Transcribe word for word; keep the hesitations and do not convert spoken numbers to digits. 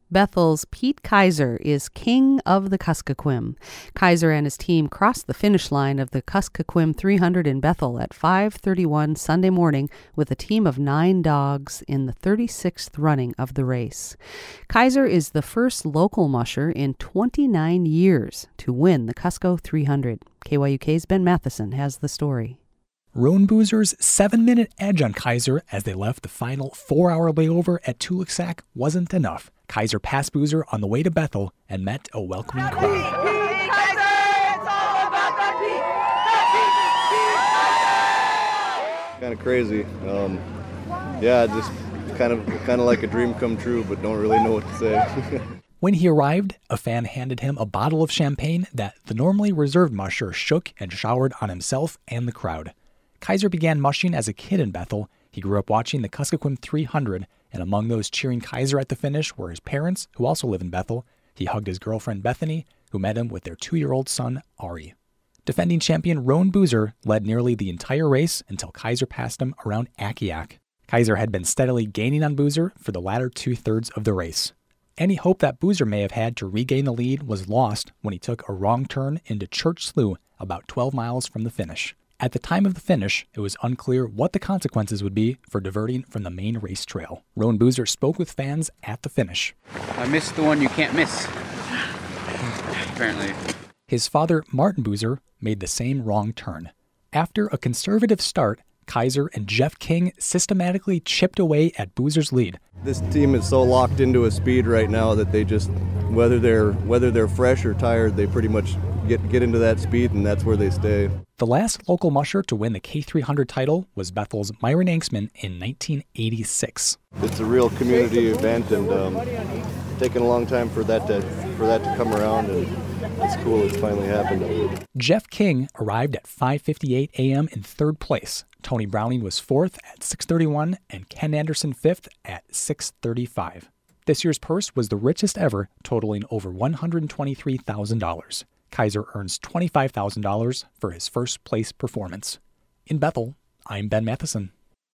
Bethel's Pete Kaiser is king of the Kuskokwim. Kaiser and his team crossed the finish line of the Kuskokwim three hundred in Bethel at five thirty-one Sunday morning with a team of nine dogs in the thirty-sixth running of the race. Kaiser is the first local musher in twenty-nine years to win the Kusko three hundred. K Y U K's Ben Matheson has the story. Roan Boozer's seven-minute edge on Kaiser as they left the final four-hour layover at Tuluksak wasn't enough. Kaiser passed Boozer on the way to Bethel and met a welcoming crowd. Kind of crazy. Um, yeah, just kind of kind of like a dream come true, but don't really know what to say. When he arrived, a fan handed him a bottle of champagne that the normally reserved musher shook and showered on himself and the crowd. Kaiser began mushing as a kid in Bethel. He grew up watching the Kuskokwim three hundred, and among those cheering Kaiser at the finish were his parents, who also live in Bethel. He hugged his girlfriend Bethany, who met him with their two-year-old son, Ari. Defending champion Roan Boozer led nearly the entire race until Kaiser passed him around Akiak. Kaiser had been steadily gaining on Boozer for the latter two-thirds of the race. Any hope that Boozer may have had to regain the lead was lost when he took a wrong turn into Church Slough about twelve miles from the finish. At the time of the finish, it was unclear what the consequences would be for diverting from the main race trail. Roan Boozer spoke with fans at the finish. I missed the one you can't miss, apparently. His father, Martin Boozer, made the same wrong turn. After a conservative start, Kaiser and Jeff King systematically chipped away at Boozer's lead. This team is so locked into a speed right now that they just, whether they're whether they're fresh or tired, they pretty much get get into that speed, and that's where they stay. The last local musher to win the K three hundred title was Bethel's Myron Anksman in nineteen eighty-six. It's a real community event, and um, taken a long time for that to for that to come around, and it's cool it's finally happened. Jeff King arrived at five fifty-eight a.m. in third place. Tony Browning was fourth at six thirty-one, and Ken Anderson fifth at six thirty-five. This year's purse was the richest ever, totaling over one hundred twenty-three thousand dollars. Kaiser earns twenty-five thousand dollars for his first place performance. In Bethel, I'm Ben Matheson.